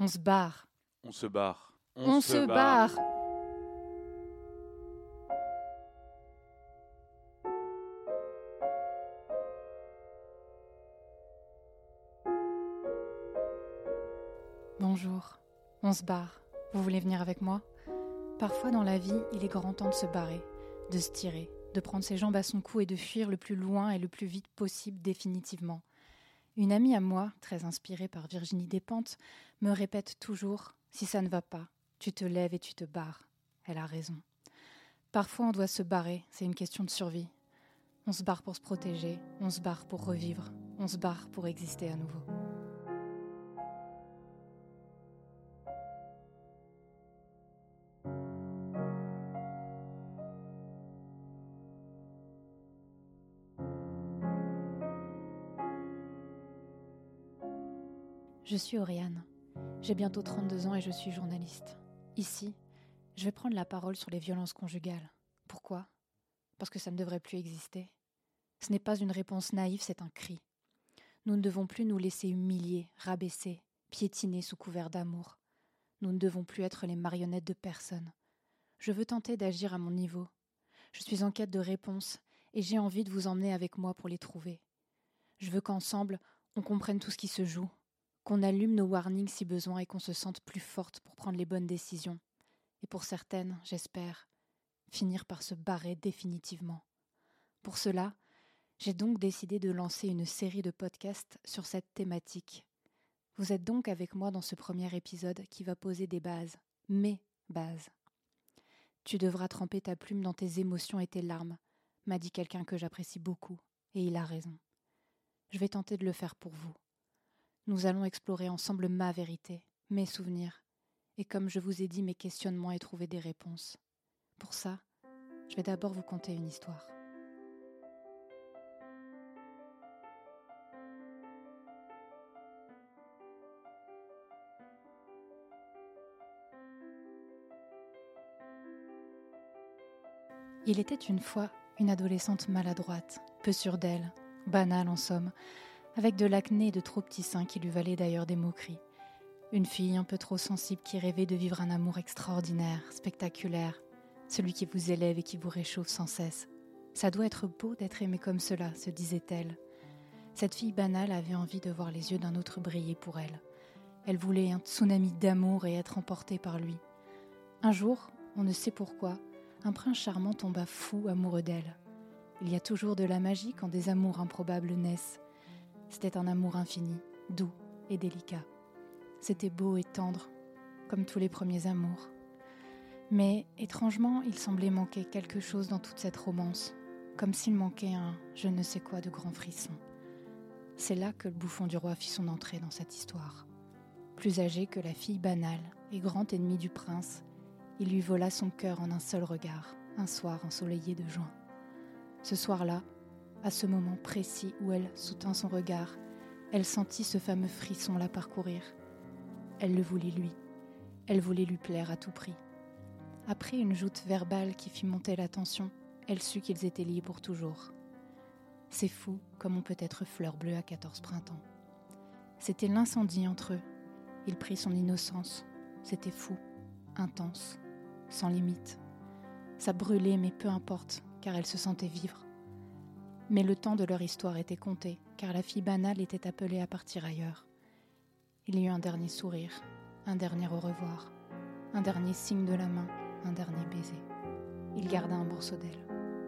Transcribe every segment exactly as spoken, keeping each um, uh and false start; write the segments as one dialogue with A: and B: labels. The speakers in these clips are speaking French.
A: On se barre.
B: On se barre.
A: On, On se, se barre. barre. Bonjour. On se barre. Vous voulez venir avec moi ? Parfois dans la vie, il est grand temps de se barrer, de se tirer, de prendre ses jambes à son cou et de fuir le plus loin et le plus vite possible définitivement. Une amie à moi, très inspirée par Virginie Despentes, me répète toujours « Si ça ne va pas, tu te lèves et tu te barres ». Elle a raison. Parfois on doit se barrer, c'est une question de survie. On se barre pour se protéger, on se barre pour revivre, on se barre pour exister à nouveau. Je suis Oriane. J'ai bientôt trente-deux ans et je suis journaliste. Ici, je vais prendre la parole sur les violences conjugales. Pourquoi ? Parce que ça ne devrait plus exister. Ce n'est pas une réponse naïve, c'est un cri. Nous ne devons plus nous laisser humilier, rabaisser, piétiner sous couvert d'amour. Nous ne devons plus être les marionnettes de personne. Je veux tenter d'agir à mon niveau. Je suis en quête de réponses et j'ai envie de vous emmener avec moi pour les trouver. Je veux qu'ensemble, on comprenne tout ce qui se joue, qu'on allume nos warnings si besoin et qu'on se sente plus forte pour prendre les bonnes décisions. Et pour certaines, j'espère, finir par se barrer définitivement. Pour cela, j'ai donc décidé de lancer une série de podcasts sur cette thématique. Vous êtes donc avec moi dans ce premier épisode qui va poser des bases, mes bases. Tu devras tremper ta plume dans tes émotions et tes larmes, m'a dit quelqu'un que j'apprécie beaucoup, et il a raison. Je vais tenter de le faire pour vous. Nous allons explorer ensemble ma vérité, mes souvenirs, et comme je vous ai dit, mes questionnements et trouver des réponses. Pour ça, je vais d'abord vous conter une histoire. Il était une fois une adolescente maladroite, peu sûre d'elle, banale en somme, avec de l'acné et de trop petits seins qui lui valaient d'ailleurs des moqueries. Une fille un peu trop sensible qui rêvait de vivre un amour extraordinaire, spectaculaire, celui qui vous élève et qui vous réchauffe sans cesse. Ça doit être beau d'être aimée comme cela, se disait-elle. Cette fille banale avait envie de voir les yeux d'un autre briller pour elle. Elle voulait un tsunami d'amour et être emportée par lui. Un jour, on ne sait pourquoi, un prince charmant tomba fou amoureux d'elle. Il y a toujours de la magie quand des amours improbables naissent. C'était un amour infini, doux et délicat. C'était beau et tendre, comme tous les premiers amours. Mais, étrangement, il semblait manquer quelque chose dans toute cette romance, comme s'il manquait un je ne sais quoi de grand frisson. C'est là que le bouffon du roi fit son entrée dans cette histoire. Plus âgé que la fille banale et grand ennemi du prince, il lui vola son cœur en un seul regard, un soir ensoleillé de juin. Ce soir-là, à ce moment précis où elle soutint son regard, elle sentit ce fameux frisson la parcourir. Elle le voulait lui. Elle voulait lui plaire à tout prix. Après une joute verbale qui fit monter la tension, elle sut qu'ils étaient liés pour toujours. C'est fou comme on peut être fleur bleue à quatorze printemps. C'était l'incendie entre eux. Il prit son innocence. C'était fou, intense, sans limite. Ça brûlait, mais peu importe, car elle se sentait vivre. Mais le temps de leur histoire était compté, car la fille banale était appelée à partir ailleurs. Il y eut un dernier sourire, un dernier au revoir, un dernier signe de la main, un dernier baiser. Il garda un morceau d'elle.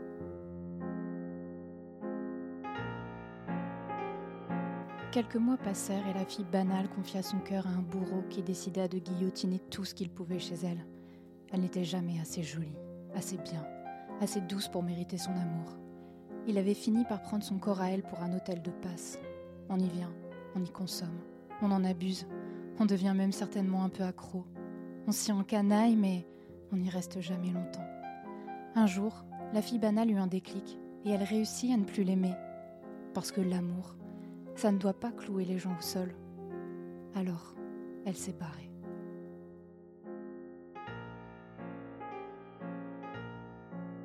A: Quelques mois passèrent et la fille banale confia son cœur à un bourreau qui décida de guillotiner tout ce qu'il pouvait chez elle. Elle n'était jamais assez jolie, assez bien, assez douce pour mériter son amour. Il avait fini par prendre son corps à elle pour un hôtel de passe. On y vient, on y consomme. On en abuse, on devient même certainement un peu accro. On s'y encanaille, mais on n'y reste jamais longtemps. Un jour, la fille banale eut un déclic, et elle réussit à ne plus l'aimer. Parce que l'amour, ça ne doit pas clouer les gens au sol. Alors, elle s'est barrée.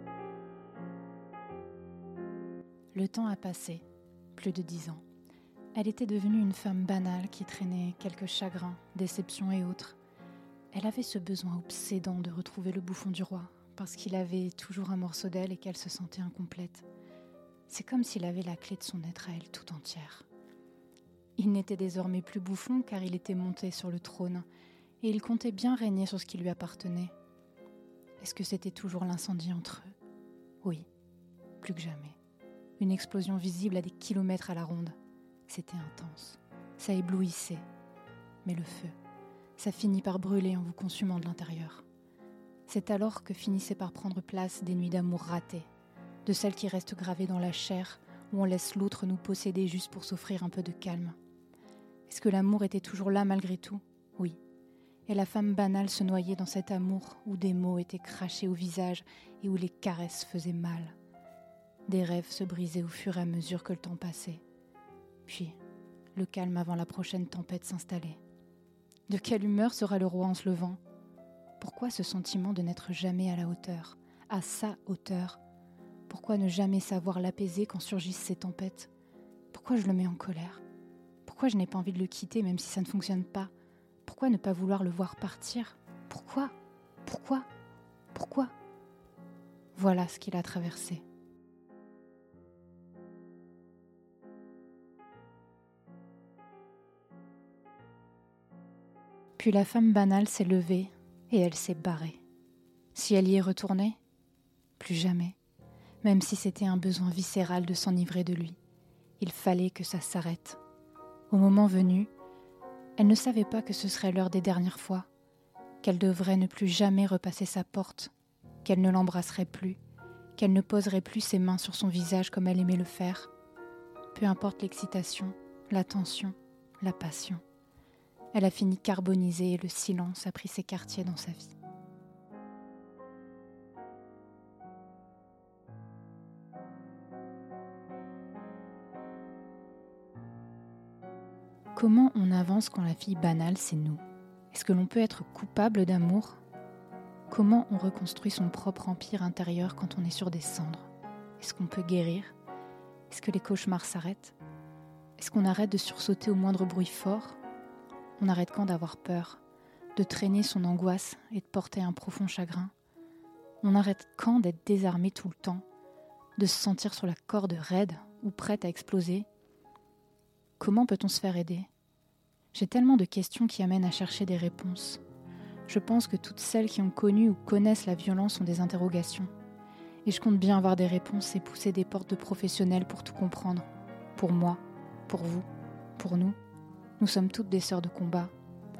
A: Le temps a passé, plus de dix ans. Elle était devenue une femme banale qui traînait quelques chagrins, déceptions et autres. Elle avait ce besoin obsédant de retrouver le bouffon du roi, parce qu'il avait toujours un morceau d'elle et qu'elle se sentait incomplète. C'est comme s'il avait la clé de son être à elle tout entière. Il n'était désormais plus bouffon car il était monté sur le trône et il comptait bien régner sur ce qui lui appartenait. Est-ce que c'était toujours l'incendie entre eux ? Oui, plus que jamais. Une explosion visible à des kilomètres à la ronde. C'était intense, ça éblouissait. Mais le feu, ça finit par brûler en vous consumant de l'intérieur. C'est alors que finissaient par prendre place des nuits d'amour ratées, de celles qui restent gravées dans la chair, où on laisse l'autre nous posséder juste pour s'offrir un peu de calme. Est-ce que l'amour était toujours là malgré tout ? Oui. Et la femme banale se noyait dans cet amour où des mots étaient crachés au visage et où les caresses faisaient mal. Des rêves se brisaient au fur et à mesure que le temps passait. Puis, le calme avant la prochaine tempête s'installait. De quelle humeur sera le roi en se levant ? Pourquoi ce sentiment de n'être jamais à la hauteur, à sa hauteur ? Pourquoi ne jamais savoir l'apaiser quand surgissent ces tempêtes ? Pourquoi je le mets en colère ? Pourquoi je n'ai pas envie de le quitter même si ça ne fonctionne pas ? Pourquoi ne pas vouloir le voir partir ? Pourquoi ? Pourquoi ? Pourquoi ? Voilà ce qu'il a traversé. Puis la femme banale s'est levée et elle s'est barrée. Si elle y est retournée ? Plus jamais. Même si c'était un besoin viscéral de s'enivrer de lui. Il fallait que ça s'arrête. Au moment venu, elle ne savait pas que ce serait l'heure des dernières fois, qu'elle devrait ne plus jamais repasser sa porte, qu'elle ne l'embrasserait plus, qu'elle ne poserait plus ses mains sur son visage comme elle aimait le faire. Peu importe l'excitation, la tension, la passion. Elle a fini carbonisée et le silence a pris ses quartiers dans sa vie. Comment on avance quand la fille banale, c'est nous ? Est-ce que l'on peut être coupable d'amour ? Comment on reconstruit son propre empire intérieur quand on est sur des cendres ? Est-ce qu'on peut guérir ? Est-ce que les cauchemars s'arrêtent ? Est-ce qu'on arrête de sursauter au moindre bruit fort ? On arrête quand d'avoir peur, de traîner son angoisse et de porter un profond chagrin ? On arrête quand d'être désarmé tout le temps, de se sentir sur la corde raide ou prête à exploser ? Comment peut-on se faire aider ? J'ai tellement de questions qui amènent à chercher des réponses. Je pense que toutes celles qui ont connu ou connaissent la violence ont des interrogations. Et je compte bien avoir des réponses et pousser des portes de professionnels pour tout comprendre. Pour moi, pour vous, pour nous. Nous sommes toutes des sœurs de combat.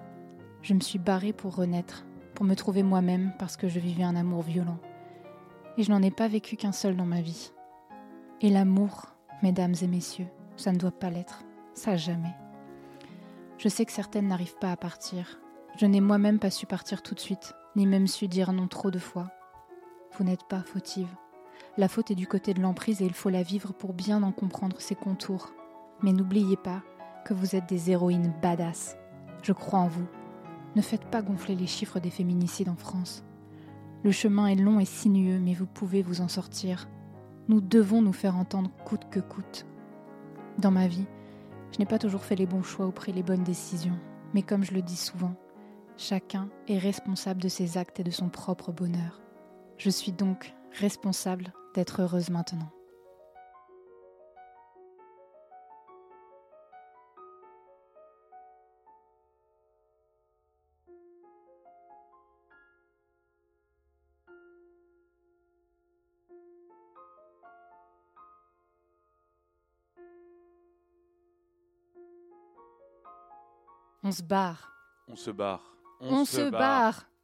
A: Je me suis barrée pour renaître, pour me trouver moi-même parce que je vivais un amour violent. Et je n'en ai pas vécu qu'un seul dans ma vie. Et l'amour, mesdames et messieurs, ça ne doit pas l'être. Ça jamais. Je sais que certaines n'arrivent pas à partir. Je n'ai moi-même pas su partir tout de suite, ni même su dire non trop de fois. Vous n'êtes pas fautive. La faute est du côté de l'emprise et il faut la vivre pour bien en comprendre ses contours. Mais n'oubliez pas que vous êtes des héroïnes badass. Je crois en vous. Ne faites pas gonfler les chiffres des féminicides en France. Le chemin est long et sinueux, mais vous pouvez vous en sortir. Nous devons nous faire entendre coûte que coûte. Dans ma vie, je n'ai pas toujours fait les bons choix ou pris les bonnes décisions, mais comme je le dis souvent, chacun est responsable de ses actes et de son propre bonheur. Je suis donc responsable d'être heureuse maintenant. On se barre.
B: On se barre.
A: On, On se barre. barre.